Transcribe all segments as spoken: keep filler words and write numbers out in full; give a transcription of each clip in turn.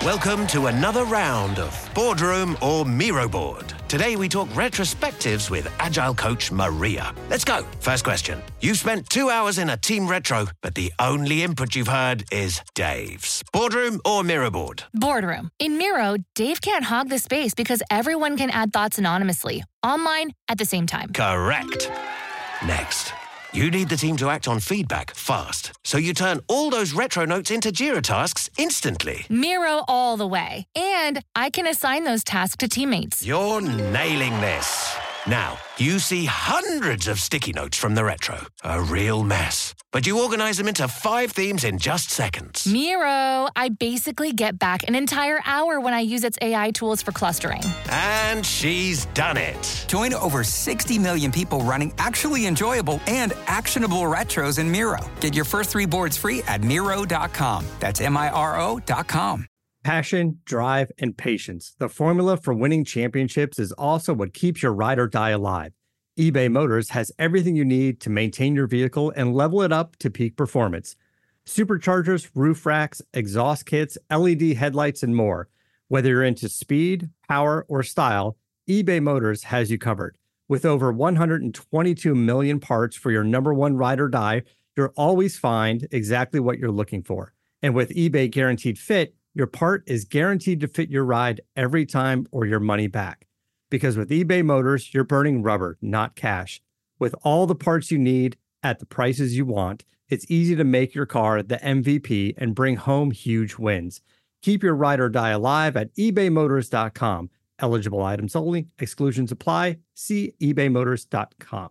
Welcome to another round of Boardroom or Miro Board. Today we talk retrospectives with Agile coach Maria. Let's go. First question. You've spent two hours in a team retro, but the only input you've heard is Dave's. Boardroom or Miro Board? Boardroom. In Miro, Dave can't hog the space because everyone can add thoughts anonymously, online, at the same time. Correct. Next. You need the team to act on feedback fast, so you turn all those retro notes into Jira tasks instantly. Miro all the way. And I can assign those tasks to teammates. You're nailing this. Now, you see hundreds of sticky notes from the retro. A real mess. But you organize them into five themes in just seconds. Miro, I basically get back an entire hour when I use its A I tools for clustering. And she's done it. Join over sixty million people running actually enjoyable and actionable retros in Miro. Get your first three boards free at Miro dot com. That's M I R O dot com. Passion, drive, and patience. The formula for winning championships is also what keeps your ride or die alive. eBay Motors has everything you need to maintain your vehicle and level it up to peak performance. Superchargers, roof racks, exhaust kits, L E D headlights, and more. Whether you're into speed, power, or style, eBay Motors has you covered. With over one hundred twenty-two million parts for your number one ride or die, you'll always find exactly what you're looking for. And with eBay Guaranteed Fit, your part is guaranteed to fit your ride every time or your money back. Because with eBay Motors, you're burning rubber, not cash. With all the parts you need at the prices you want, it's easy to make your car the M V P and bring home huge wins. Keep your ride or die alive at ebay motors dot com. Eligible items only. Exclusions apply. See ebay motors dot com.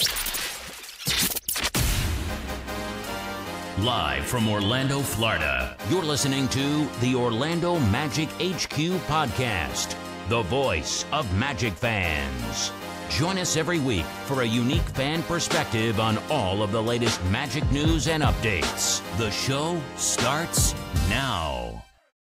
Live from Orlando, Florida, you're listening to the Orlando Magic H Q podcast, the voice of Magic fans. Join us every week for a unique fan perspective on all of the latest Magic news and updates. The show starts now.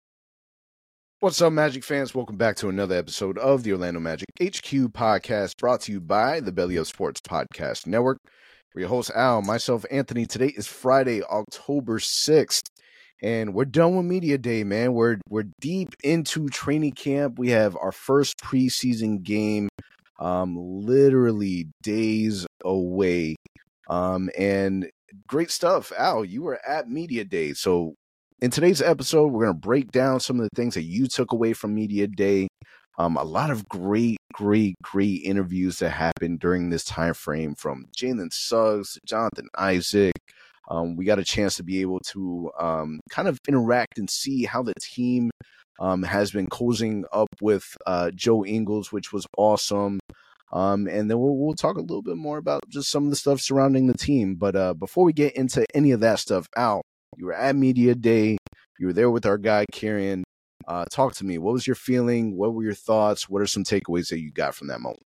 What's up, Magic fans? Welcome back to another episode of the Orlando Magic H Q podcast, brought to you by the Belly Up Sports Podcast Network. We're your host, Al, myself, Anthony. Today is Friday, October sixth, and we're done with Media Day, man. We're we're deep into training camp. We have our first preseason game, um, literally days away, um, and great stuff. Al, you were at Media Day, so in today's episode, we're going to break down some of the things that you took away from Media Day. Um, a lot of great, great, great interviews that happened during this time frame, from Jalen Suggs to Jonathan Isaac. Um, we got a chance to be able to um, kind of interact and see how the team um, has been cozying up with uh, Joe Ingles, which was awesome. Um, and then we'll, we'll talk a little bit more about just some of the stuff surrounding the team. But uh, before we get into any of that stuff, Al, you were at Media Day. You were there with our guy, Kieran. Uh, talk to me. What was your feeling? What were your thoughts? What are some takeaways that you got from that moment?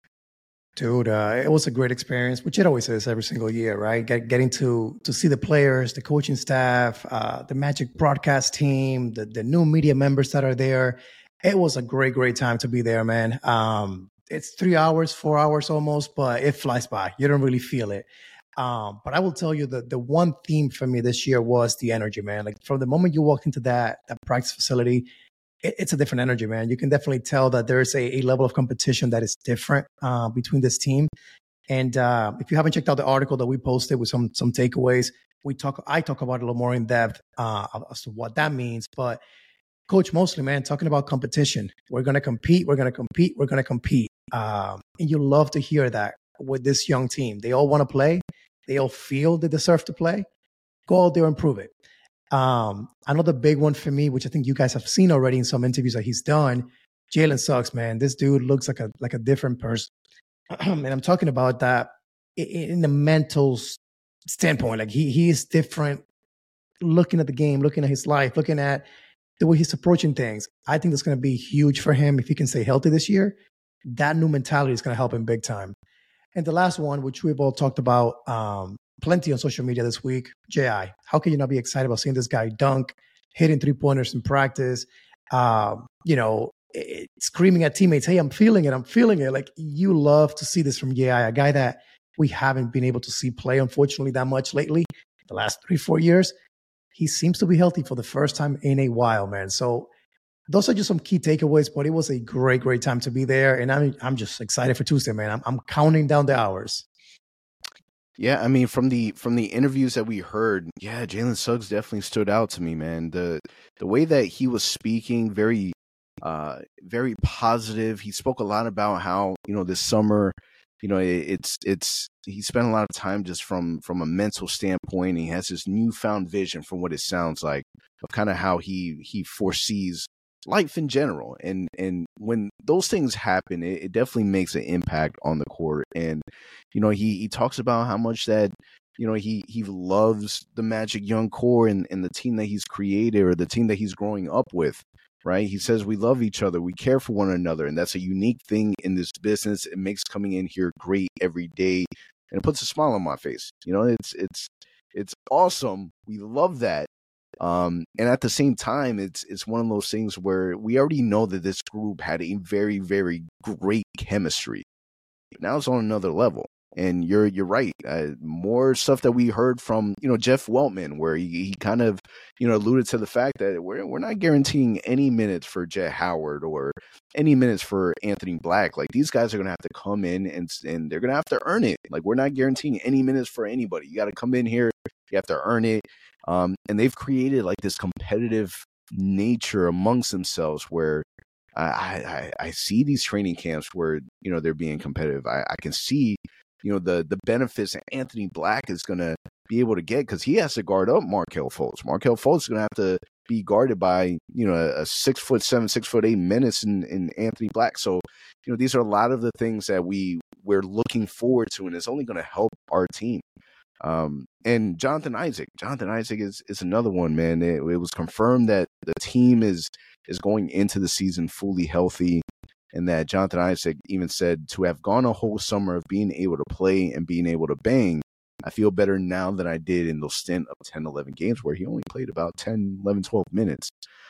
Dude, uh, it was a great experience, which it always is every single year, right? Get, getting to to see the players, the coaching staff, uh, the Magic broadcast team, the, the new media members that are there. It was a great, great time to be there, man. Um, it's three hours, four hours almost, but it flies by. You don't really feel it. Um, but I will tell you that the one theme for me this year was the energy, man. Like from the moment you walk into that that practice facility, it, it's a different energy, man. You can definitely tell that there is a, a level of competition that is different uh, between this team. And uh, if you haven't checked out the article that we posted with some some takeaways, we talk. I talk about it a little more in depth uh, as to what that means. But Coach Mosley, man, talking about competition. We're going to compete. We're going to compete. We're going to compete. Um, and you love to hear that with this young team. They all want to play. They all feel they deserve to play. Go out there and prove it. Um, another big one for me, which I think you guys have seen already in some interviews that he's done, Jalen Suggs, man. This dude looks like a like a different person. And I'm talking about that in the mental standpoint. Like he he is different, looking at the game, looking at his life, looking at the way he's approaching things. I think that's going to be huge for him if he can stay healthy this year. That new mentality is going to help him big time. And the last one, which we've all talked about um, plenty on social media this week, J I. How can you not be excited about seeing this guy dunk, hitting three-pointers in practice, um, you know, it, screaming at teammates, hey, I'm feeling it, I'm feeling it. Like, you love to see this from J I, a guy that we haven't been able to see play, unfortunately, that much lately, the last three, four years. He seems to be healthy for the first time in a while, man. So those are just some key takeaways, but it was a great, great time to be there. And I'm, I'm just excited for Tuesday, man. I'm, I'm counting down the hours. Yeah, I mean, from the from the interviews that we heard, yeah, Jalen Suggs definitely stood out to me, man. The the way that he was speaking, very uh, very positive. He spoke a lot about how, you know, this summer, you know, it, it's it's he spent a lot of time just from from a mental standpoint. He has this newfound vision from what it sounds like of kind of how he he foresees life in general. And and when those things happen, it, it definitely makes an impact on the court. And, you know, he, he talks about how much that, you know, he, he loves the Magic young core and, and the team that he's created, or the team that he's growing up with, right? He says, we love each other. We care for one another. And that's a unique thing in this business. It makes coming in here great every day. And it puts a smile on my face. You know, it's, it's, it's awesome. We love that. Um, and at the same time, it's it's one of those things where we already know that this group had a very, very great chemistry. Now it's on another level. And you're you're right. Uh, more stuff that we heard from, you know, Jeff Weltman, where he, he kind of, you know, alluded to the fact that we're we're not guaranteeing any minutes for Jet Howard or any minutes for Anthony Black. Like, these guys are gonna have to come in and and they're gonna have to earn it. Like, we're not guaranteeing any minutes for anybody. You got to come in here. You have to earn it. Um, and they've created like this competitive nature amongst themselves where I, I, I see these training camps where, you know, they're being competitive. I, I can see, you know, the the benefits that Anthony Black is going to be able to get, because he has to guard up Markelle Fultz. Markelle Fultz is going to have to be guarded by, you know, a, a six foot seven, six foot eight minutes in, in Anthony Black. So, you know, these are a lot of the things that we we're looking forward to, and it's only going to help our team. Um, and Jonathan Isaac, Jonathan Isaac is, is another one, man. It, it was confirmed that the team is, is going into the season fully healthy, and that Jonathan Isaac even said, to have gone a whole summer of being able to play and being able to bang, I feel better now than I did in those stint of ten, eleven games where he only played about ten, eleven, twelve minutes.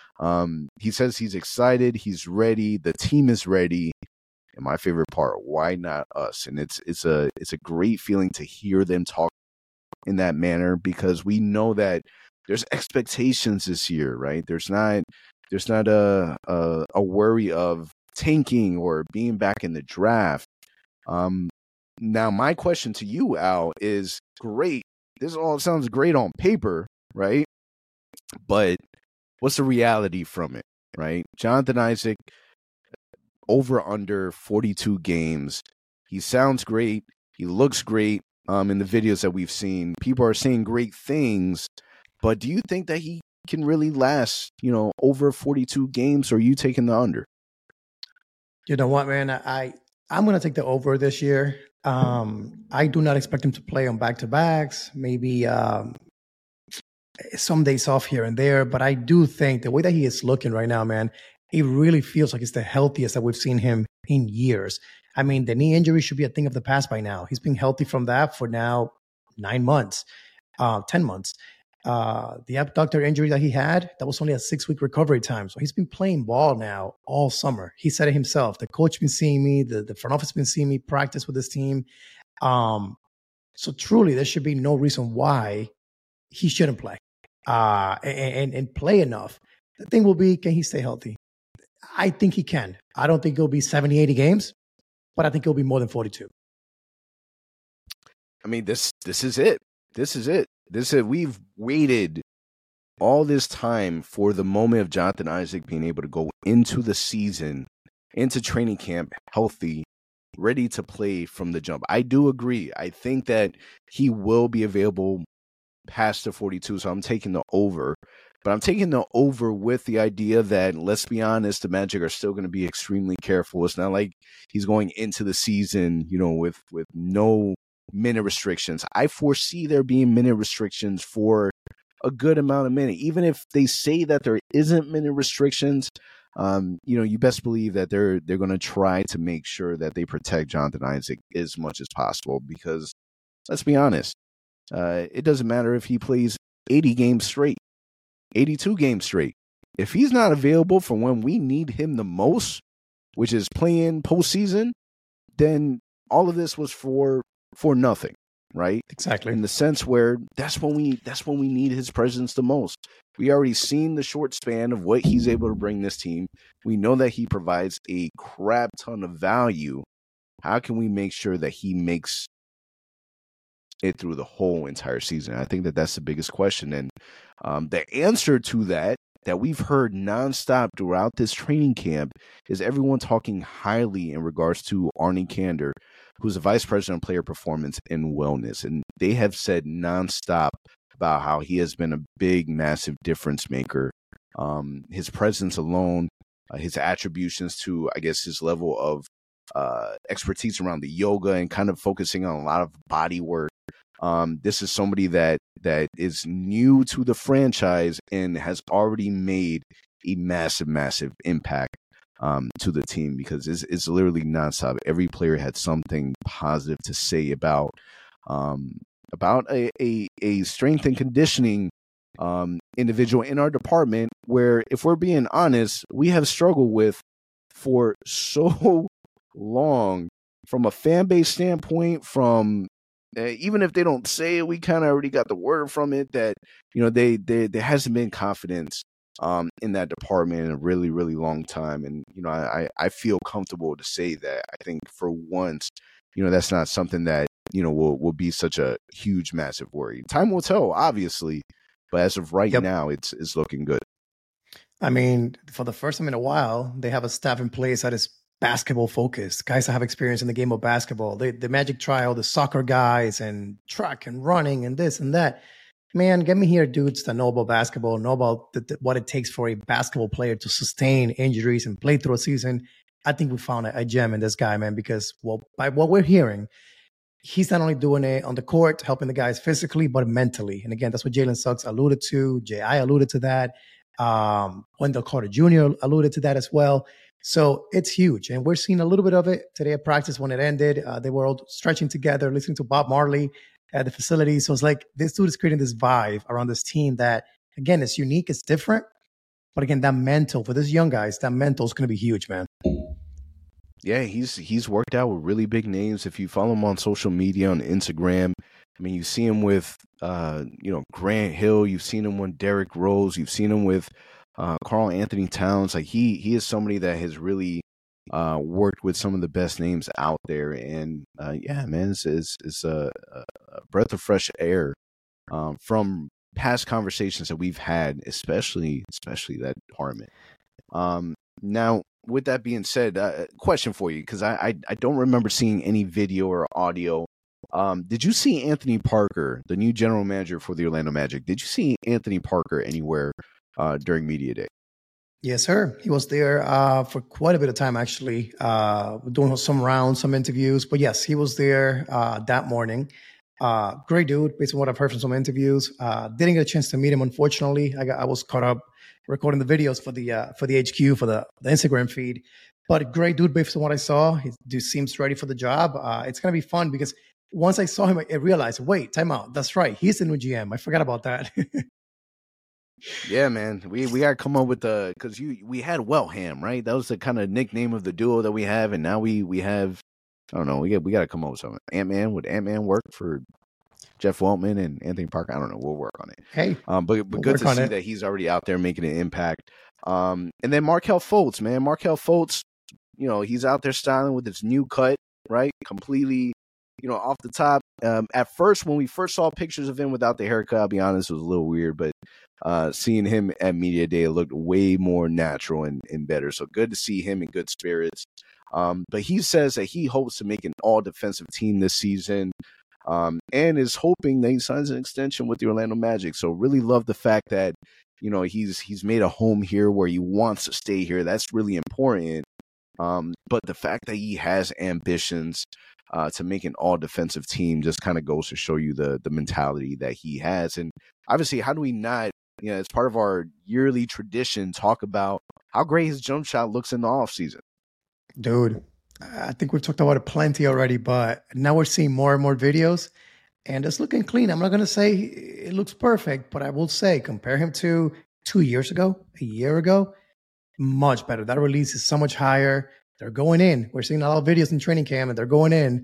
Um, he says he's excited. He's ready. The team is ready. And my favorite part, why not us? And it's, it's a, it's a great feeling to hear them talk in that manner, because we know that there's expectations this year, right? There's not there's not a a, a worry of tanking or being back in the draft. Um, now, my question to you, Al, is great. This all sounds great on paper, right? But what's the reality from it, right? Jonathan Isaac, over under forty-two games. He sounds great. He looks great. Um, in the videos that we've seen, people are saying great things, but do you think that he can really last, you know, over forty-two games, or are you taking the under? You know what, man? I, I'm going to take the over this year. Um, I do not expect him to play on back-to-backs, maybe um, some days off here and there, but I do think the way that he is looking right now, man, it really feels like it's the healthiest that we've seen him in years. I mean, the knee injury should be a thing of the past by now. He's been healthy from that for now nine months, uh, ten months. Uh, the abductor injury that he had, that was only a six-week recovery time. So he's been playing ball now all summer. He said it himself. The coach been seeing me. The, the front office been seeing me practice with this team. Um, so truly, there should be no reason why he shouldn't play uh, and, and play enough. The thing will be, can he stay healthy? I think he can. I don't think it'll be seventy, eighty games, but I think it'll be more than forty-two. I mean, this this is it. This is it. This is, we've waited all this time for the moment of Jonathan Isaac being able to go into the season, into training camp, healthy, ready to play from the jump. I do agree. I think that he will be available past the forty-two, so I'm taking the over. But I'm taking the over with the idea that, let's be honest, the Magic are still going to be extremely careful. It's not like he's going into the season, you know, with, with no minute restrictions. I foresee there being minute restrictions for a good amount of minutes. Even if they say that there isn't minute restrictions, um, you know, you best believe that they're they're going to try to make sure that they protect Jonathan Isaac as much as possible. Because let's be honest, uh, it doesn't matter if he plays eighty games straight, eighty-two games straight. If he's not available for when we need him the most, which is playing postseason, then all of this was for for nothing, right? Exactly. In the sense where that's when we that's when we need his presence the most. We already seen the short span of what he's able to bring this team. We know that he provides a crap ton of value. How can we make sure that he makes it through the whole entire season? I think that that's the biggest question. And um, the answer to that, that we've heard nonstop throughout this training camp, is everyone talking highly in regards to Arnie Kander, who's the vice president of player performance and wellness. And they have said nonstop about how he has been a big, massive difference maker. Um, his presence alone, uh, his attributions to, I guess, his level of uh, expertise around the yoga and kind of focusing on a lot of body work. Um, this is somebody that that is new to the franchise and has already made a massive, massive impact um, to the team, because it's, it's literally nonstop. Every player had something positive to say about um, about a, a, a strength and conditioning um, individual in our department, where, if we're being honest, we have struggled with for so long from a fan base standpoint, from Uh, even if they don't say it, we kind of already got the word from it that, you know, they, they there hasn't been confidence um, in that department in a really, really long time. And, you know, I, I feel comfortable to say that. I think for once, you know, that's not something that, you know, will, will be such a huge, massive worry. Time will tell, obviously, but as of right yep. now, it's it's looking good. I mean, for the first time in a while, they have a staff in place that is basketball focused, guys that have experience in the game of basketball. The, the Magic Trial, the soccer guys, and track and running and this and that. Man, get me here dudes that know about basketball, know about the, the, what it takes for a basketball player to sustain injuries and play through a season. I think we found a, a gem in this guy, man, because, well, by what we're hearing, he's not only doing it on the court, helping the guys physically, but mentally. And again, that's what Jalen Suggs alluded to. J I alluded to that. Um, Wendell Carter Junior alluded to that as well. So it's huge. And we're seeing a little bit of it today at practice when it ended. Uh, they were all stretching together, listening to Bob Marley at the facility. So it's like this dude is creating this vibe around this team that, again, is unique, it's different. But again, that mental, for these young guys, that mental is going to be huge, man. Yeah, he's he's worked out with really big names. If you follow him on social media, on Instagram, I mean, you see him with, uh, you know, Grant Hill. You've seen him with Derrick Rose. You've seen him with Uh, Karl Anthony Towns. Like he he is somebody that has really uh, worked with some of the best names out there, and uh, yeah, man, it's, it's, it's a, a breath of fresh air um, from past conversations that we've had, especially especially that department. Um, now, with that being said, uh, question for you, because I, I I don't remember seeing any video or audio. Um, did you see Anthony Parker, the new general manager for the Orlando Magic? Did you see Anthony Parker anywhere Uh, during media day? Yes, sir. He was there uh, for quite a bit of time, actually, uh, doing some rounds, some interviews. But yes, he was there uh, that morning. Uh, great dude, based on what I've heard from some interviews. Uh, didn't get a chance to meet him, unfortunately. I, got, I was caught up recording the videos for the uh, for the H Q, for the, the Instagram feed. But great dude, based on what I saw. He dude seems ready for the job. Uh, it's going to be fun because once I saw him, I realized, wait, time out. That's right. He's the new G M. I forgot about that. Yeah, man, we we gotta come up with the, because you we had Weltham, right? That was the kind of nickname of the duo that we have, and now we we have, I don't know, we got we gotta come up with something. Ant-Man, would Ant-Man work for Jeff Weltman and Anthony Parker? I don't know. We'll work on it. Hey, um, but but we'll good to see it. that he's already out there making an impact. Um, and then Markelle Fultz, man, Markelle Fultz, you know, he's out there styling with his new cut, right? Completely, you know, off the top. Um, at first, when we first saw pictures of him without the haircut, I'll be honest, it was a little weird, but uh, seeing him at media day, it looked way more natural and, and better. So good to see him in good spirits. Um, but he says that he hopes to make an all defensive team this season, um, and is hoping that he signs an extension with the Orlando Magic. So really love the fact that, you know, he's, he's made a home here where he wants to stay here. That's really important. Um, but the fact that he has ambitions uh, to make an all defensive team just kind of goes to show you the, the mentality that he has. And obviously, how do we not, you know, as part of our yearly tradition, talk about how great his jump shot looks in the offseason? Dude, I think we've talked about it plenty already, but now we're seeing more and more videos, and it's looking clean. I'm not going to say it looks perfect, but I will say compare him to two years ago, a year ago, much better. That release is so much higher. They're going in. We're seeing a lot of videos in training camp, and they're going in.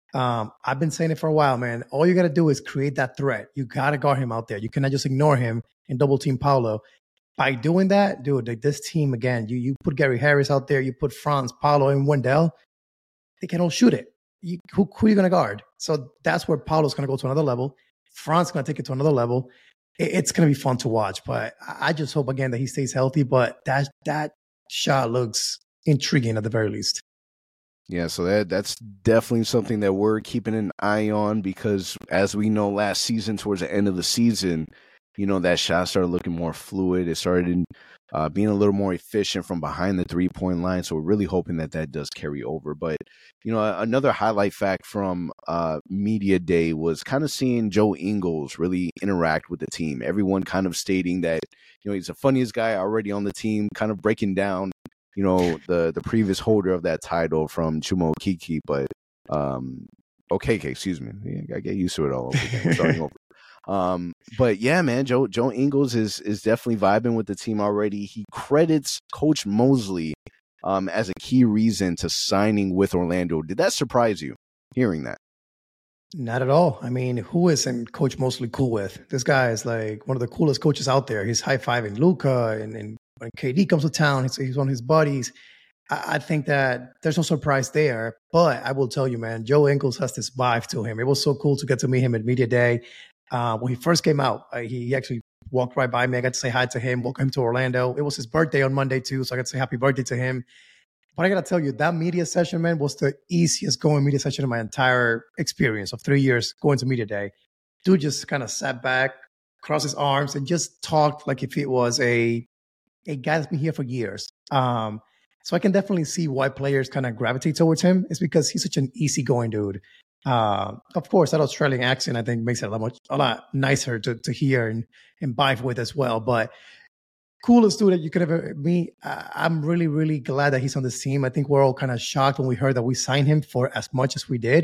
Um, I've been saying it for a while, man. All you got to do is create that threat. You got to guard him out there. You cannot just ignore him and double team Paolo. By doing that, dude, like this team, again, you you put Gary Harris out there, you put Franz, Paolo, and Wendell, they can all shoot it. You, who, who are you going to guard? So that's where Paolo's going to go to another level. Franz is going to take it to another level. It, it's going to be fun to watch, but I just hope, again, that he stays healthy. But that, that shot looks intriguing at the very least. Yeah, so that that's definitely something that we're keeping an eye on because as we know last season, towards the end of the season, you know, that shot started looking more fluid. It started uh, being a little more efficient from behind the three-point line. So we're really hoping that that does carry over. But, you know, another highlight fact from uh, Media Day was kind of seeing Joe Ingles really interact with the team. Everyone kind of stating that, you know, he's the funniest guy already on the team, kind of breaking down, you know, the, the previous holder of that title from Chuma Okeke. But, um, Okeke, excuse me. I get used to it all over again, starting over. Um, but yeah, man, Joe Joe Ingles is is definitely vibing with the team already. He credits Coach Mosley um, as a key reason to signing with Orlando. Did that surprise you, hearing that? Not at all. I mean, who isn't Coach Mosley cool with? This guy is like one of the coolest coaches out there. He's high-fiving Luka, and, and when K D comes to town, he's, he's one of his buddies. I, I think that there's no surprise there. But I will tell you, man, Joe Ingles has this vibe to him. It was so cool to get to meet him at Media Day. Uh, when he first came out, uh, he, he actually walked right by me. I got to say hi to him, welcome him to Orlando. It was his birthday on Monday too, so I got to say happy birthday to him. But I got to tell you, that media session, man, was the easiest going media session in my entire experience of three years going to Media Day. Dude just kind of sat back, crossed his arms, and just talked like if it was a, a guy that's been here for years. Um, so I can definitely see why players kind of gravitate towards him. It's because he's such an easygoing dude. Uh, of course, that Australian accent, I think, makes it a lot, much, a lot nicer to, to hear and, and vibe with as well. But coolest dude that you could ever meet. Uh, I'm really, really glad that he's on this team. I think we're all kind of shocked when we heard that we signed him for as much as we did.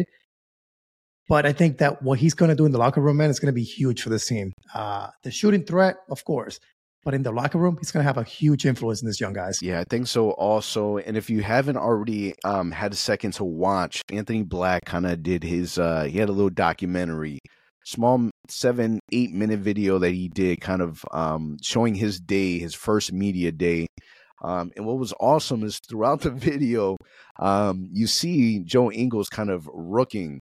But I think that what he's going to do in the locker room, man, is going to be huge for this team. Uh, the shooting threat, of course. But in the locker room, he's going to have a huge influence in these young guys. Yeah, I think so also. And if you haven't already um, had a second to watch, Anthony Black kind of did his, uh, he had a little documentary, small seven, eight minute video that he did kind of um, showing his day, his first media day. Um, and what was awesome is throughout the video, um, you see Joe Ingles kind of rooking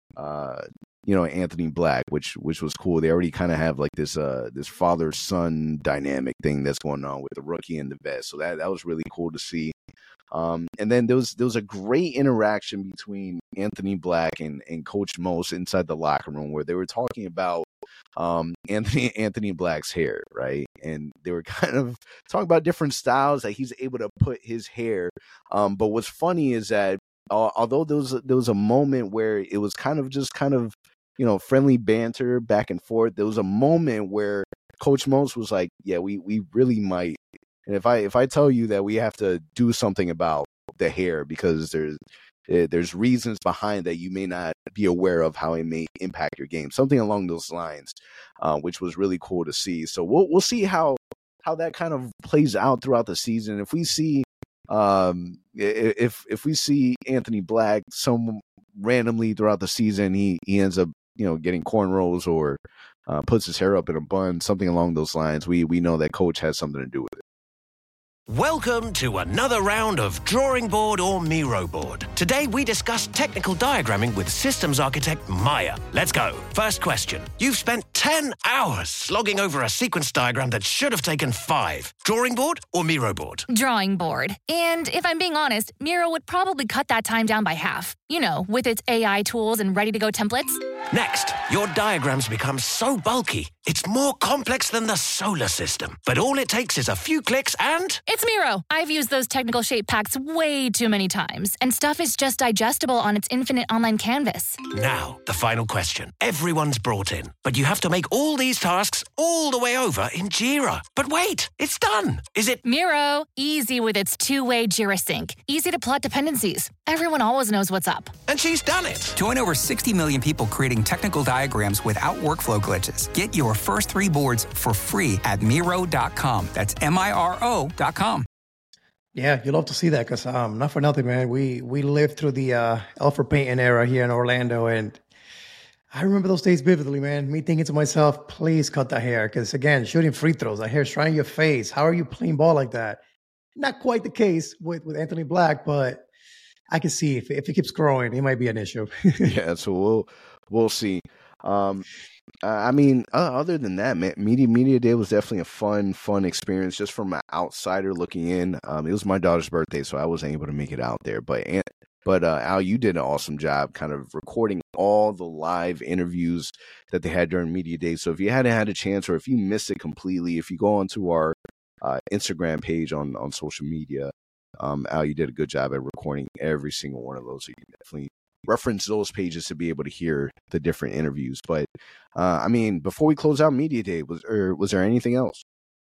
uh you know, Anthony Black, which which was cool. They already kind of have like this uh this father-son dynamic thing that's going on with the rookie and the vet. So that that was really cool to see. Um, and then there was there was a great interaction between Anthony Black and, and Coach Mose inside the locker room where they were talking about um Anthony Anthony Black's hair, right? And they were kind of talking about different styles that he's able to put his hair. Um, but what's funny is that uh, although there was there was a moment where it was kind of just kind of you know, friendly banter back and forth. There was a moment where Coach Mose was like, yeah, we, we really might. And if I, if I tell you that we have to do something about the hair because there's, there's reasons behind that you may not be aware of how it may impact your game, something along those lines, uh, which was really cool to see. So we'll, we'll see how, how that kind of plays out throughout the season. If we see, um, if, if we see Anthony Black some randomly throughout the season, he, he ends up, you know, getting cornrows or uh, puts his hair up in a bun, something along those lines, we we know that Coach has something to do with it. Welcome to another round of Drawing Board or Miro Board. Today we discuss technical diagramming with systems architect Maya. Let's go. First question. You've spent ten hours slogging over a sequence diagram that should have taken five. Drawing board or Miro board? Drawing board. And if I'm being honest, Miro would probably cut that time down by half. You know, with its A I tools and ready-to-go templates. Next, your diagrams become so bulky, it's more complex than the solar system. But all it takes is a few clicks and... It's Miro. I've used those technical shape packs way too many times, and stuff is just digestible on its infinite online canvas. Now, the final question. Everyone's brought in, but you have to make all these tasks all the way over in Jira. But wait, it's done. Is it... Miro. Easy with its two-way Jira sync. Easy to plot dependencies. Everyone always knows what's up. And she's done it. Join over sixty million people creating technical diagrams without workflow glitches. Get your first three boards for free at Miro dot com. That's M I R O dot com. Yeah, you love to see that because um, not for nothing, man. We we lived through the uh, Alfred Payton era here in Orlando, and I remember those days vividly, man. Me thinking to myself, please cut that hair. Because again, shooting free throws, that hair's right in your face. How are you playing ball like that? Not quite the case with, with Anthony Black, but I can see if, if it keeps growing, it might be an issue. Yeah, so we'll we'll see. Um, I mean, uh, other than that, man, media media day was definitely a fun fun experience. Just from an outsider looking in, um, it was my daughter's birthday, so I wasn't able to make it out there. But but uh, Al, you did an awesome job, kind of recording all the live interviews that they had during media day. So if you hadn't had a chance, or if you missed it completely, if you go onto our uh, Instagram page on on social media, um, Al, you did a good job at recording every single one of those. So you can definitely reference those pages to be able to hear the different interviews. But uh, I mean, before we close out media day, was or was there anything else?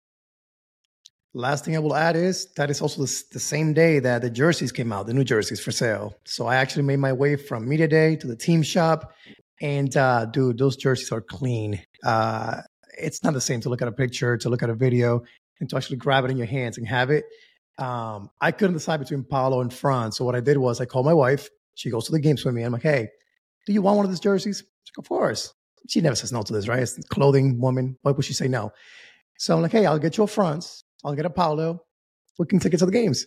Last thing I will add is that it's also the, the same day that the jerseys came out, the new jerseys for sale. So I actually made my way from media day to the team shop, and uh, dude, those jerseys are clean. Uh, it's not the same to look at a picture, to look at a video, and to actually grab it in your hands and have it. Um, I couldn't decide between Paolo and Franz. So what I did was I called my wife. She goes to the games with me. I'm like, hey, do you want one of these jerseys? She's like, of course. She never says no to this, right? It's a clothing woman. Why would she say no? So I'm like, hey, I'll get you a Franz. I'll get a Paolo. We can take it to the games.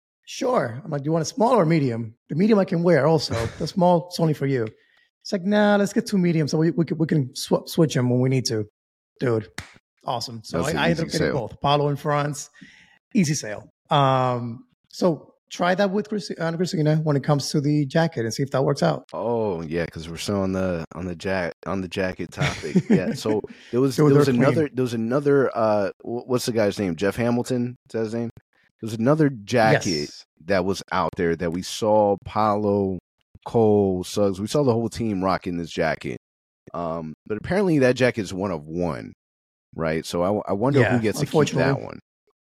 Sure. I'm like, do you want a small or medium? The medium I can wear also. The small, it's only for you. It's like, nah, let's get two mediums so we, we can, we can sw- switch them when we need to. Dude, awesome. So I, I ended up getting both, Paolo and Franz. Easy sale. Um, so try that with Christina, Christina when it comes to the jacket and see if that works out. Oh yeah, because we're still on the on the jack on the jacket topic. Yeah. So there was there was another there was another uh what's the guy's name? Jeff Hamilton, is that his name? There was another jacket yes. that was out there that we saw Paolo, Cole, Suggs. We saw the whole team rocking this jacket. Um, but apparently that jacket is one of one, right? So I, I wonder yeah, who gets to keep that one.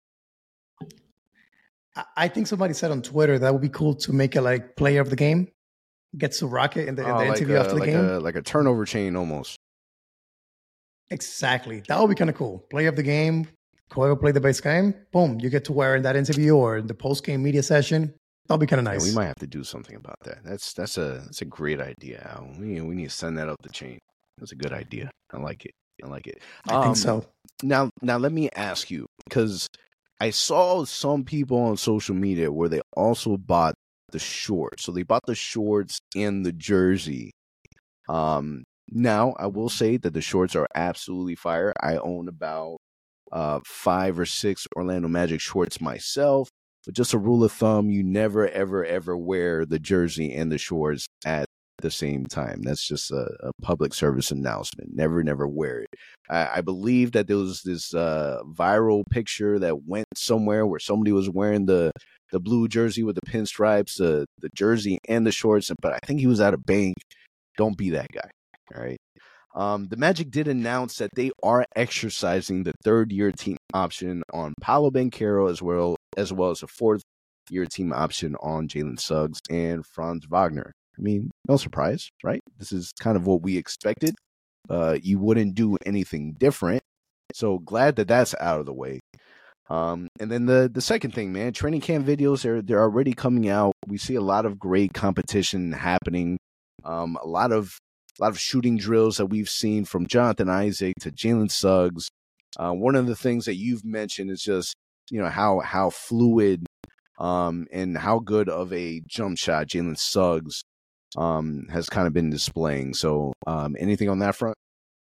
I think somebody said on Twitter that would be cool to make it like player of the game. Gets to rock it in the, in oh, the like interview a, after the like game. A, like a turnover chain almost. Exactly. That would be kind of cool. Player of the game, whoever played the base game, boom, you get to wear in that interview or in the post-game media session. That'll be kind of nice. Yeah, we might have to do something about that. That's that's a that's a great idea, Al. We, we need to send that up the chain. That's a good idea. I like it. I like it. I um, think so. Now, now let me ask you, because I saw some people on social media where they also bought the shorts. So they bought the shorts and the jersey. Um, now, I will say that the shorts are absolutely fire. I own about uh, five or six Orlando Magic shorts myself. But just a rule of thumb, you never, ever, ever wear the jersey and the shorts at the same time. That's just a, a public service announcement. Never, never wear it. I, I believe that there was this uh, viral picture that went somewhere where somebody was wearing the the blue jersey with the pinstripes, the the jersey and the shorts. But I think he was at a bank. Don't be that guy. All right. Um, the Magic did announce that they are exercising the third year team option on Paolo Banchero as well as well as a fourth year team option on Jalen Suggs and Franz Wagner. I mean, no surprise, right? This is kind of what we expected. Uh, you wouldn't do anything different. So glad that that's out of the way. Um, and then the the second thing, man, training camp videos, they're, they're already coming out. We see a lot of great competition happening. Um, a lot of a lot of shooting drills that we've seen from Jonathan Isaac to Jalen Suggs. Uh, one of the things that you've mentioned is just, you know, how how fluid um, and how good of a jump shot Jalen Suggs um, has kind of been displaying. So um, anything on that front?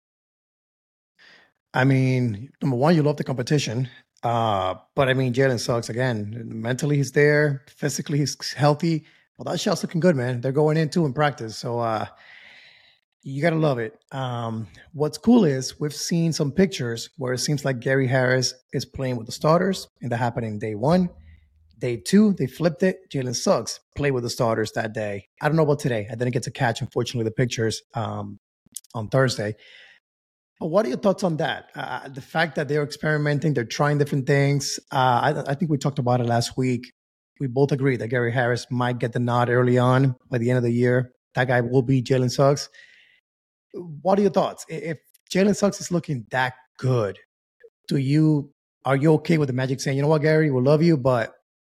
I mean, number one, you love the competition. Uh, but I mean, Jalen Suggs, again, mentally he's there, physically he's healthy. Well, that shot's looking good, man. They're going in too in practice. So uh, you got to love it. Um, what's cool is we've seen some pictures where it seems like Gary Harris is playing with the starters, and that happened in day one. Day two, they flipped it. Jalen Suggs played with the starters that day. I don't know about today. I didn't get to catch, unfortunately, the pictures um, on Thursday. But what are your thoughts on that? Uh, the fact that they're experimenting, they're trying different things. Uh, I, I think we talked about it last week. We both agree that Gary Harris might get the nod early on. By the end of the year, that guy will be Jalen Suggs. What are your thoughts? If Jalen Suggs is looking that good, do you are you okay with the Magic saying, you know what, Gary, we love you, but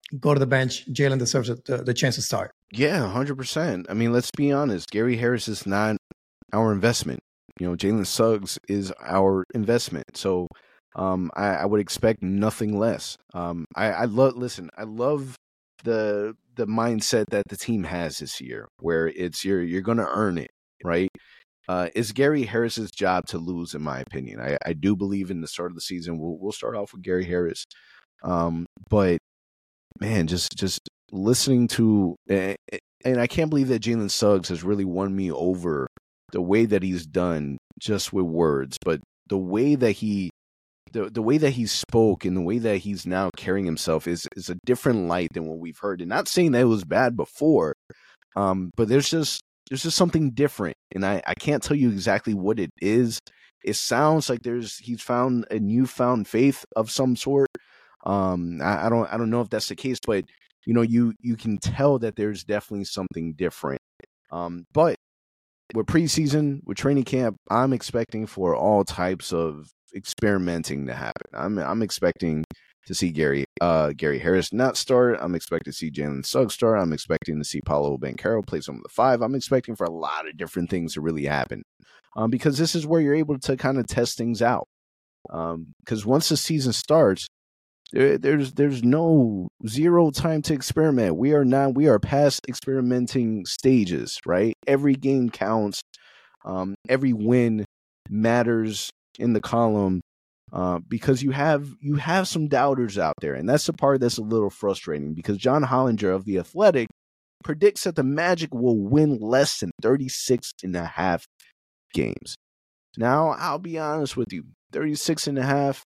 go to the bench. Jalen deserves the, the chance to start. Yeah, one hundred percent. I mean, let's be honest. Gary Harris is not our investment. You know, Jalen Suggs is our investment. So um, I, I would expect nothing less. Um, I, I love, listen, I love the the mindset that the team has this year, where it's you're you're going to earn it, right? Uh, it's Gary Harris's job to lose, in my opinion. I, I do believe in the start of the season, we'll we'll start off with Gary Harris, um, but man, just just listening to, and I can't believe that Jalen Suggs has really won me over the way that he's done just with words, but the way that he. The the way that he spoke and the way that he's now carrying himself is is a different light than what we've heard. And not saying that it was bad before, um, but there's just there's just something different, and I, I can't tell you exactly what it is. It sounds like there's he's found a newfound faith of some sort. Um, I, I don't I don't know if that's the case, but you know you you can tell that there's definitely something different. Um, but with preseason, with training camp, I'm expecting for all types of experimenting to happen. I'm I'm expecting to see Gary uh Gary Harris not start. I'm expecting to see Jalen Suggs start. I'm expecting to see Paolo Banchero play some of the five. I'm expecting for a lot of different things to really happen, um, because this is where you're able to kind of test things out. Um, because once the season starts, there, there's there's no zero time to experiment. We are not. We are past experimenting stages. Right. Every game counts. Um, every win matters in the column, uh, because you have you have some doubters out there, and that's the part that's a little frustrating, because John Hollinger of The Athletic predicts that the Magic will win less than thirty-six and a half games. Now, I'll be honest with you, thirty-six and a half,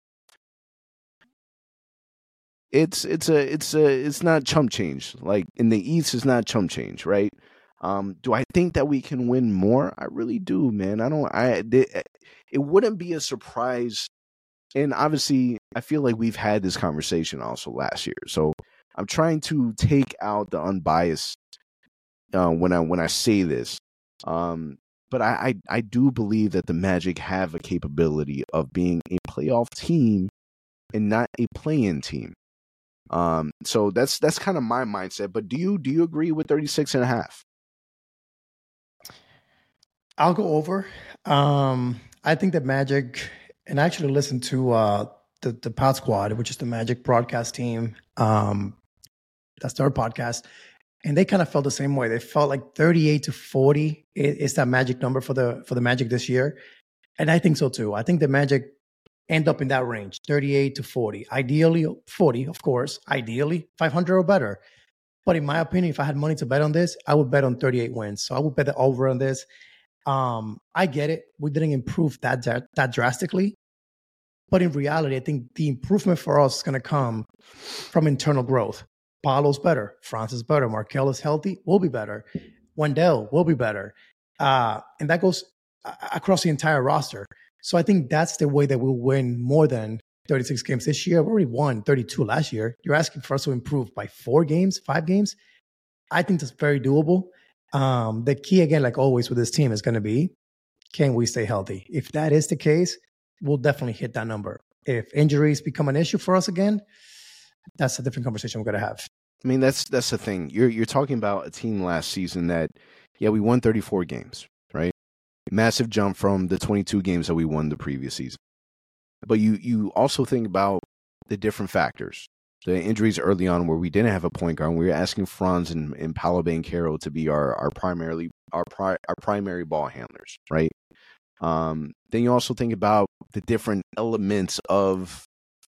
it's it's a it's a it's not chump change. Like in the East, it's not chump change, right? Um, do I think that we can win more? I really do, man. I don't. I it, it wouldn't be a surprise, and obviously, I feel like we've had this conversation also last year. So I'm trying to take out the unbiased uh, when I when I say this. Um, but I, I I do believe that the Magic have a capability of being a playoff team and not a play-in team. Um, so that's that's kind of my mindset. But do you do you agree with thirty-six and a half? I'll go over. Um, I think that Magic, and I actually listened to uh, the the Pod Squad, which is the Magic broadcast team. Um, that's their podcast, and they kind of felt the same way. They felt like thirty-eight to forty is that magic number for the for the Magic this year, and I think so too. I think the Magic end up in that range, thirty-eight to forty. Ideally, forty, of course. Ideally, five hundred or better. But in my opinion, if I had money to bet on this, I would bet on thirty-eight wins. So I would bet the over on this. Um, I get it. We didn't improve that that drastically, but in reality, I think the improvement for us is going to come from internal growth. Paolo's better, Franz is better, Markelle is healthy, we'll be better, Wendell will be better, uh, and that goes across the entire roster. So I think that's the way that we'll win more than thirty-six games this year. We already won thirty-two last year. You're asking for us to improve by four games, five games. I think that's very doable. Um, the key, again, like always with this team, is going to be, can we stay healthy? If that is the case, we'll definitely hit that number. If injuries become an issue for us again, that's a different conversation we're going to have. I mean, that's that's the thing. You're you're talking about a team last season that, yeah, we won thirty-four games, right? Massive jump from the twenty-two games that we won the previous season. But you you also think about the different factors. The injuries early on where we didn't have a point guard. We were asking Franz and, and Paolo Banchero to be our our primarily our pri- our primary ball handlers, right? Um, then you also think about the different elements of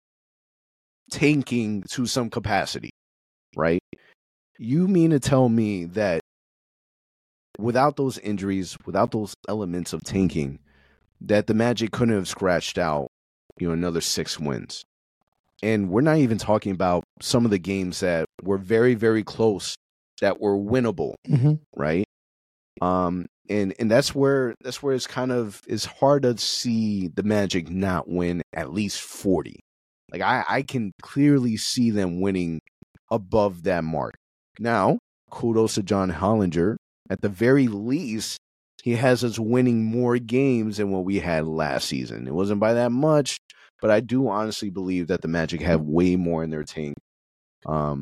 tanking to some capacity, right? You mean to tell me that without those injuries, without those elements of tanking, that the Magic couldn't have scratched out, you know, another six wins? And we're not even talking about some of the games that were very, very close, that were winnable, mm-hmm. right? Um, and and that's where that's where it's kind of it's hard to see the Magic not win at least forty. Like I, I can clearly see them winning above that mark. Now, kudos to John Hollinger. At the very least, he has us winning more games than what we had last season. It wasn't by that much. But I do honestly believe that the Magic have way more in their tank um,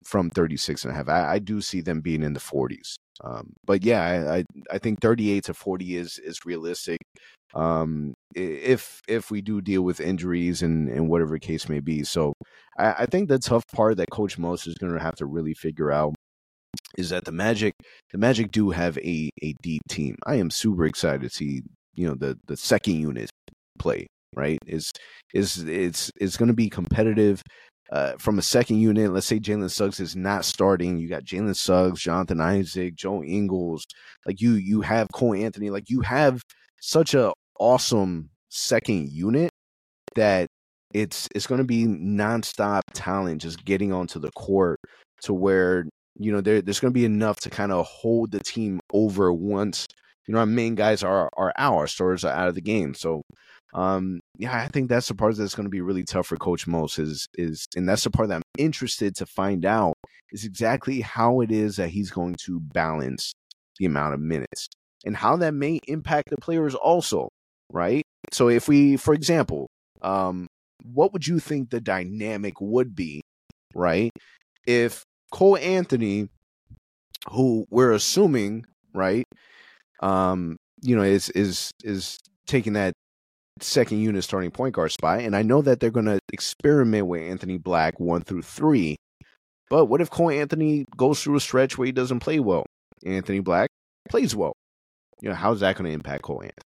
from thirty-six and a half. I, I do see them being in the forties. Um, but yeah, I, I I think thirty-eight to forty is is realistic. Um, if if we do deal with injuries and, and whatever case may be. So I, I think the tough part that Coach Most is going to have to really figure out is that the Magic the Magic do have a, a deep team. I am super excited to see, you know, the, the second unit play, right? Is is it's it's going to be competitive. Uh, from a second unit, let's say Jalen Suggs is not starting. You got Jalen Suggs, Jonathan Isaac, Joe Ingles. Like you, you have Cole Anthony. Like you have such a awesome second unit that it's it's going to be nonstop talent just getting onto the court to where, you know, there, there's going to be enough to kind of hold the team over once, you know, our main guys are are out, our stars are out of the game. So. Um, yeah, I think that's the part that's going to be really tough for Coach Most is, is, and that's the part that I'm interested to find out is exactly how it is that he's going to balance the amount of minutes and how that may impact the players also, right? So if we, for example, um, what would you think the dynamic would be, right? If Cole Anthony, who we're assuming, right, um, you know, is, is, is taking that second unit starting point guard spot, and I know that they're going to experiment with Anthony Black one through three, but what if Cole Anthony goes through a stretch where he doesn't play well? Anthony Black plays well. You know, how's that going to impact Cole Anthony?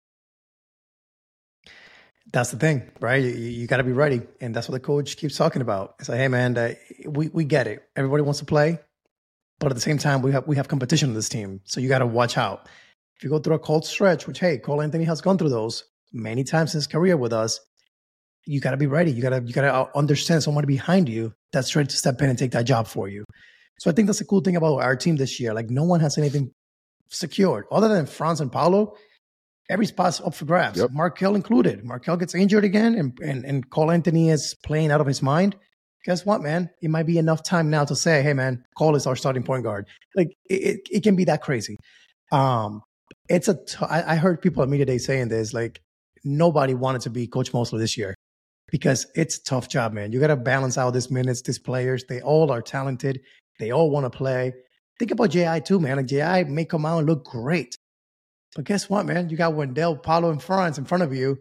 That's the thing, right? You, you got to be ready, and that's what the coach keeps talking about. It's like, hey, man, uh, we we get it. Everybody wants to play, but at the same time, we have we have competition in this team, so you got to watch out. If you go through a cold stretch, which hey, Cole Anthony has gone through those many times in his career with us, you got to be ready. You got to you got to understand someone behind you that's ready to step in and take that job for you. So I think that's the cool thing about our team this year. Like no one has anything secured other than Franz and Paolo. Every spot's up for grabs. Yep. Markelle included. Markelle gets injured again, and, and and Cole Anthony is playing out of his mind. Guess what, man? It might be enough time now to say, hey, man, Cole is our starting point guard. Like it, it, it can be that crazy. Um, it's a. T- I, I heard people at Media Day saying this, like, nobody wanted to be Coach Mosley this year because it's a tough job, man. You got to balance out these minutes, these players. They all are talented. They all want to play. Think about J I too, man. Like J I may come out and look great. But guess what, man? You got Wendell, Paolo, and Franz in front of you.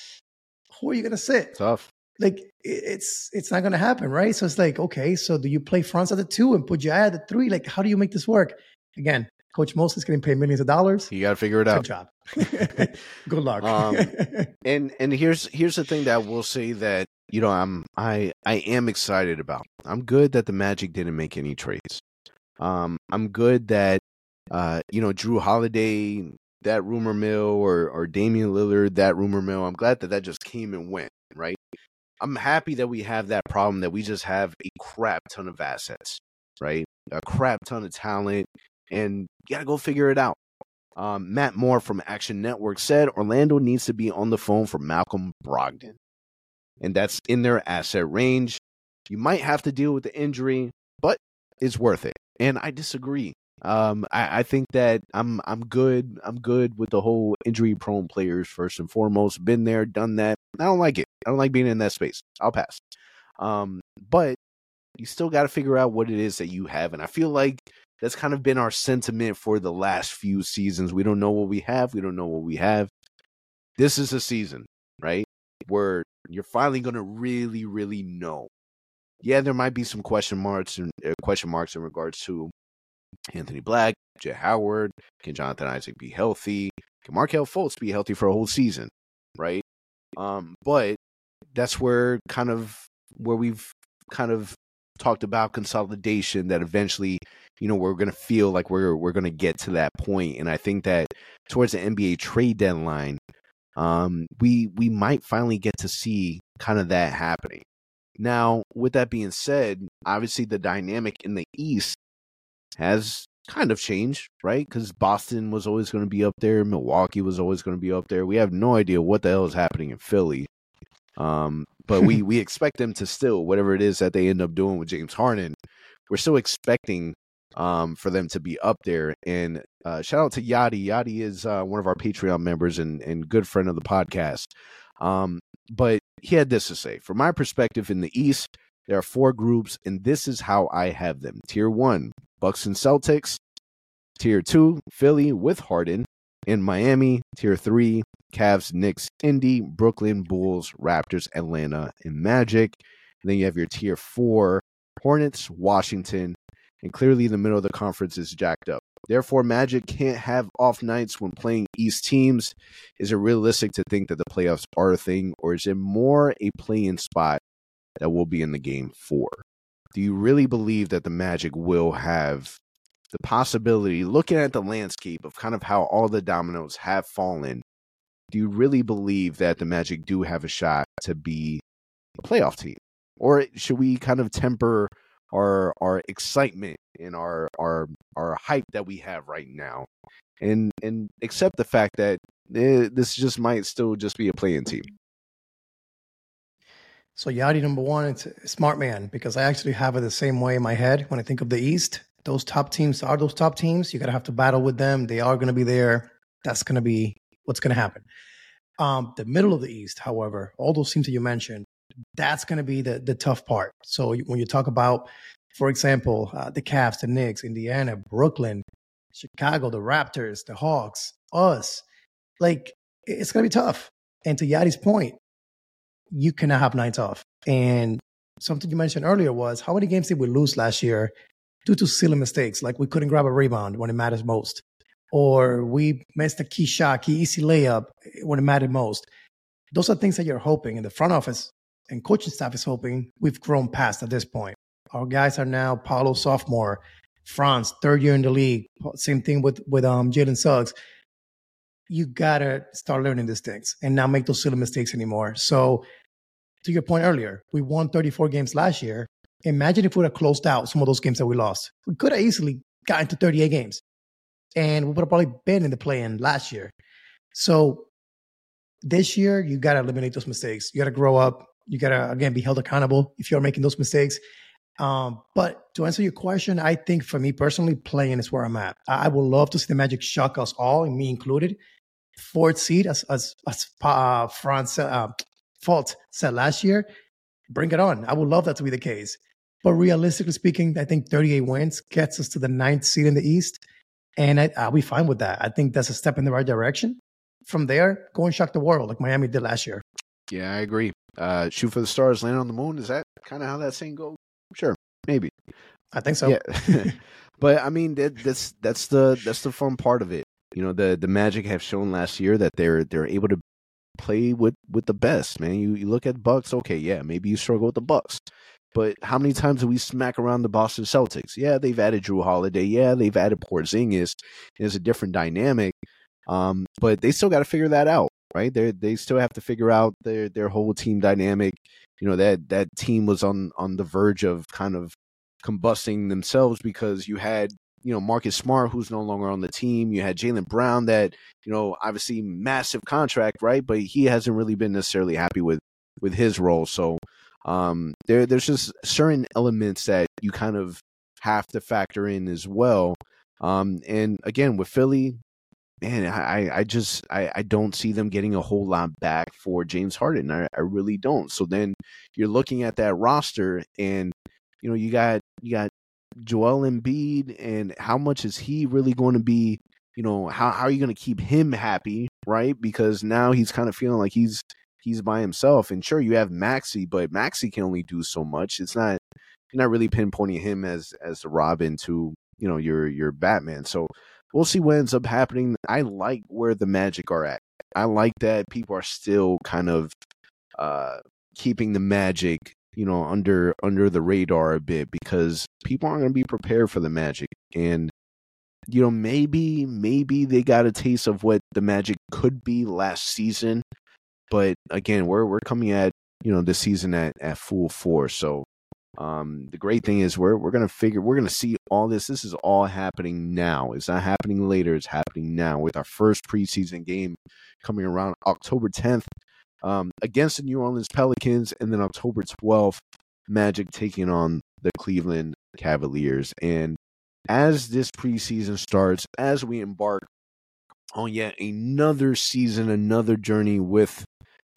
Who are you going to sit? Tough. Like, it's it's not going to happen, right? So it's like, okay, so do you play Franz at the two and put J I at the three? Like, how do you make this work? Again, Coach Mosley's getting paid millions of dollars. You got to figure it out. Good job. Good luck. um, and and here's here's the thing that I will say that, you know, I'm I I am excited about. I'm good that the Magic didn't make any trades. Um, I'm good that uh, you know, Drew Holiday, that rumor mill, or or Damian Lillard, that rumor mill. I'm glad that that just came and went, right? I'm happy that we have that problem, that we just have a crap ton of assets, right? A crap ton of talent, and you gotta go figure it out. Um, Matt Moore from Action Network said Orlando needs to be on the phone for Malcolm Brogdon, and that's in their asset range. You might have to deal with the injury, but it's worth it. And I disagree. Um, I, I think that I'm I'm good. I'm good with the whole injury-prone players first and foremost. Been there, done that. I don't like it. I don't like being in that space. I'll pass. Um, but you still got to figure out what it is that you have, and I feel like that's kind of been our sentiment for the last few seasons. We don't know what we have. We don't know what we have. This is a season, right, where you're finally going to really, really know. Yeah, there might be some question marks and uh, question marks in regards to Anthony Black, Jay Howard. Can Jonathan Isaac be healthy? Can Markelle Fultz be healthy for a whole season, right? Um, but that's where kind of where we've kind of talked about consolidation, that eventually, you know, we're going to feel like we're we're going to get to that point. And I think that towards the N B A trade deadline, um, we we might finally get to see kind of that happening. Now, with that being said, obviously the dynamic in the East has kind of changed, right? Because Boston was always going to be up there. Milwaukee was always going to be up there. We have no idea what the hell is happening in Philly. Um, but we, we expect them to still, whatever it is that they end up doing with James Harden, we're still expecting um, for them to be up there. And uh, shout out to Yadi. Yadi is uh, one of our Patreon members and, and good friend of the podcast. Um, but he had this to say. From my perspective in the East, There are four groups, and this is how I have them. Tier one, Bucks and Celtics. Tier two, Philly with Harden and Miami. Tier three, Cavs, Knicks, Indy, Brooklyn, Bulls, Raptors, Atlanta, and Magic. And then you have your tier four, Hornets, Washington, and clearly the middle of the conference is jacked up. Therefore, Magic can't have off nights when playing East teams. Is it realistic to think that the playoffs are a thing, or is it more a play-in spot that will be in the game four? Do you really believe that the Magic will have the possibility, looking at the landscape of kind of how all the dominoes have fallen, do you really believe that the Magic do have a shot to be a playoff team? Or should we kind of temper our our excitement and our our our hype that we have right now and and accept the fact that eh, this just might still just be a play-in team? So Yadi, number one, it's a smart man, because I actually have it the same way in my head when I think of the East. Those top teams are those top teams. You got to have to battle with them. They are going to be there. That's going to be what's going to happen. Um, the middle of the East, however, all those teams that you mentioned, that's going to be the, the tough part. So when you talk about, for example, uh, the Cavs, the Knicks, Indiana, Brooklyn, Chicago, the Raptors, the Hawks, us, like, it's going to be tough. And to Yadi's point, you cannot have nights off. And something you mentioned earlier was, how many games did we lose last year due to silly mistakes? Like we couldn't grab a rebound when it matters most, or we missed a key shot, key easy layup when it mattered most. Those are things that you're hoping, and the front office and coaching staff is hoping we've grown past at this point. Our guys are now Paolo, sophomore, Franz, third year in the league. Same thing with, with um, Jalen Suggs. You got to start learning these things and not make those silly mistakes anymore. So to your point earlier, we won thirty-four games last year. Imagine if we would have closed out some of those games that we lost. We could have easily gotten to thirty-eight games, and we would have probably been in the play-in last year. So this year, you got to eliminate those mistakes. You got to grow up. You got to, again, be held accountable if you're making those mistakes. Um, but to answer your question, I think for me personally, playing is where I'm at. I would love to see the Magic shock us all, and me included. Fourth seed, as as, as uh, Franz uh, Fault said last year, bring it on. I would love that to be the case. But realistically speaking, I think thirty-eight wins gets us to the ninth seed in the East, and I, I'll be fine with that. I think that's a step in the right direction. From there, go and shock the world like Miami did last year. Yeah, I agree. Uh, shoot for the stars, land on the moon. Is that kind of how that saying goes? Sure, maybe. I think so. Yeah. But I mean, that, that's that's the that's the fun part of it. You know, the the Magic have shown last year that they're they're able to play with, with the best, man. You you look at Bucks, okay, yeah, maybe you struggle with the Bucks. But how many times do we smack around the Boston Celtics? Yeah, they've added Drew Holiday. Yeah, they've added Porzingis. There's a different dynamic. Um, but they still got to figure that out, right? They they still have to figure out their their whole team dynamic. You know, that that team was on on the verge of kind of combusting themselves because you had, you know, Marcus Smart, who's no longer on the team. You had Jaylen Brown, that, you know, obviously massive contract, right? But he hasn't really been necessarily happy with, with his role. So um, there, there's just certain elements that you kind of have to factor in as well. Um, and again, with Philly, man, I, I just, I, I don't see them getting a whole lot back for James Harden. I, I really don't. So then you're looking at that roster and, you know, you got, you got, Joel Embiid, and how much is he really going to be, you know, how, how are you going to keep him happy, right? Because now he's kind of feeling like he's he's by himself. And sure, you have Maxey, but Maxey can only do so much. It's not, you're not really pinpointing him as as the Robin to, you know, your your Batman. So we'll see what ends up happening. I like where the Magic are at. I like that people are still kind of uh, keeping the Magic, you know, under under the radar a bit, because people aren't going to be prepared for the Magic. And, you know, maybe, maybe they got a taste of what the Magic could be last season. But again, we're we're coming at, you know, this season at, at full force. So um, the great thing is we're we're going to figure, we're going to see all this. This is all happening now. It's not happening later. It's happening now with our first preseason game coming around October tenth. Um, against the New Orleans Pelicans, and then October twelfth, Magic taking on the Cleveland Cavaliers. And as this preseason starts, as we embark on yet another season, another journey with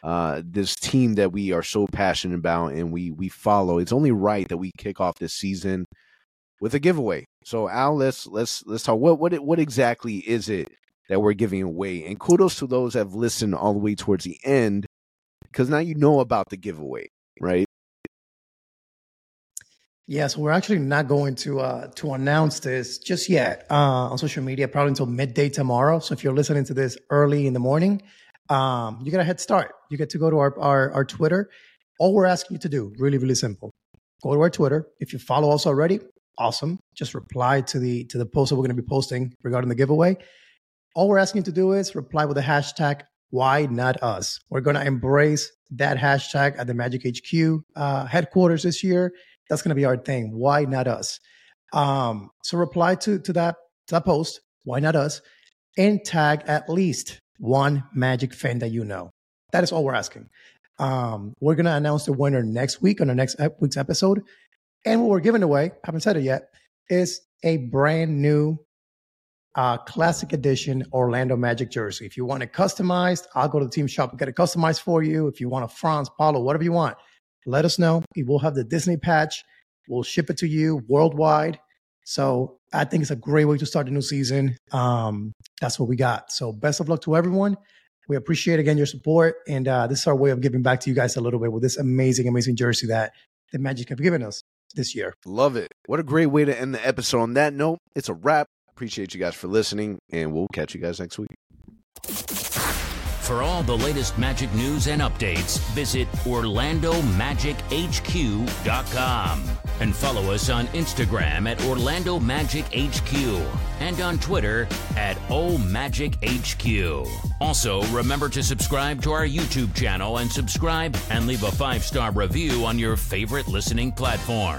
uh, this team that we are so passionate about and we we follow. It's only right that we kick off this season with a giveaway. So Al, let's let's let's talk. What what what exactly is it that we're giving away? And kudos to those that have listened all the way towards the end, because now you know about the giveaway, right? Yeah, so we're actually not going to uh, to announce this just yet uh, on social media, probably until midday tomorrow. So if you're listening to this early in the morning, um, you get a head start. You get to go to our, our our Twitter. All we're asking you to do, really, really simple. Go to our Twitter. If you follow us already, awesome. Just reply to the to the post that we're going to be posting regarding the giveaway. All we're asking you to do is reply with the hashtag Why Not Us. We're going to embrace that hashtag at the Magic H Q uh, headquarters this year. That's going to be our thing. Why not us? Um, so reply to, to that to that post. Why not us? And tag at least one Magic fan that you know. That is all we're asking. Um, we're going to announce the winner next week on the next week's episode. And what we're giving away, haven't said it yet, is a brand new uh, classic edition Orlando Magic jersey. If you want it customized, I'll go to the team shop and get it customized for you. If you want a Franz, Paulo, whatever you want, let us know. We will have the Disney patch. We'll ship it to you worldwide. So I think it's a great way to start the new season. Um, that's what we got. So best of luck to everyone. We appreciate, again, your support. And uh, this is our way of giving back to you guys a little bit with this amazing, amazing jersey that the Magic have given us this year. Love it. What a great way to end the episode. On that note, it's a wrap. Appreciate you guys for listening, and we'll catch you guys next week. For all the latest Magic news and updates, visit Orlando Magic H Q dot com and follow us on Instagram at Orlando Magic H Q and on Twitter at O Magic H Q. Also, remember to subscribe to our YouTube channel and subscribe and leave a five-star review on your favorite listening platform.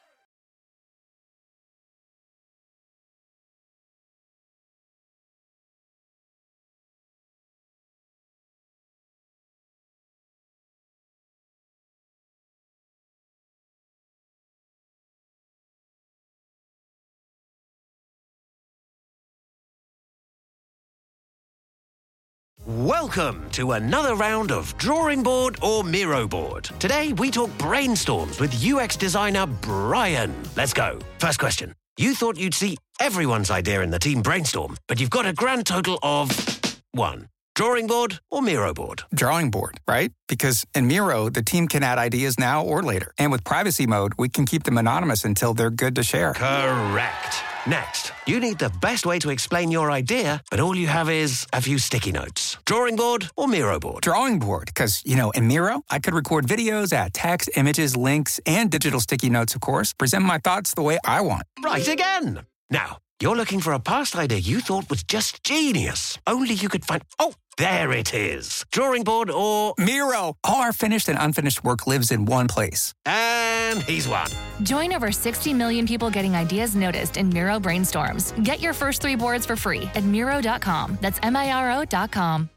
Welcome to another round of Drawing Board or Miro Board. Today, we talk brainstorms with U X designer Brian. Let's go. First question. You thought you'd see everyone's idea in the team brainstorm, but you've got a grand total of one. Drawing Board or Miro Board? Drawing board, right? Because in Miro, the team can add ideas now or later. And with privacy mode, we can keep them anonymous until they're good to share. Correct. Next, you need the best way to explain your idea, but all you have is a few sticky notes. Drawing Board or Miro Board? Drawing board, because, you know, in Miro, I could record videos, add text, images, links, and digital sticky notes, of course, present my thoughts the way I want. Right again. Now, you're looking for a past idea you thought was just genius. Only you could find... Oh, there it is. Drawing Board or... Miro! All our finished and unfinished work lives in one place. And he's won. Join over sixty million people getting ideas noticed in Miro Brainstorms. Get your first three boards for free at Miro dot com. That's M I R O dot com.